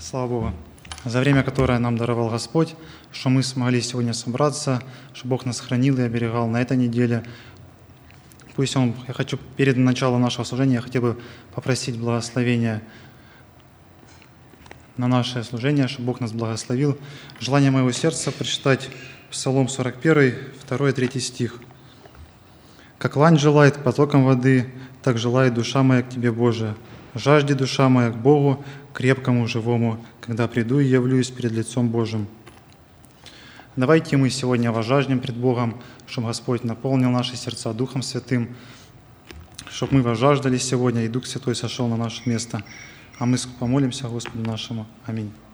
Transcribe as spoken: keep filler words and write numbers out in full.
Слава Богу, за время, которое нам даровал Господь, что мы смогли сегодня собраться, что Бог нас хранил и оберегал на этой неделе. Пусть Он, я хочу перед началом нашего служения, я хотел бы попросить благословения на наше служение, чтобы Бог нас благословил. Желание моего сердца прочитать Псалом сорок один, второй и третий стих. «Как лань желает к потокам воды, так желает душа моя к Тебе, Боже. Жажди душа моя к Богу, крепкому, живому, когда приду и явлюсь перед лицом Божьим». Давайте мы сегодня возжаждем пред Богом, чтобы Господь наполнил наши сердца Духом Святым, чтобы мы возжаждали сегодня, и Дух Святой сошел на наше место. А мы помолимся Господу нашему. Аминь.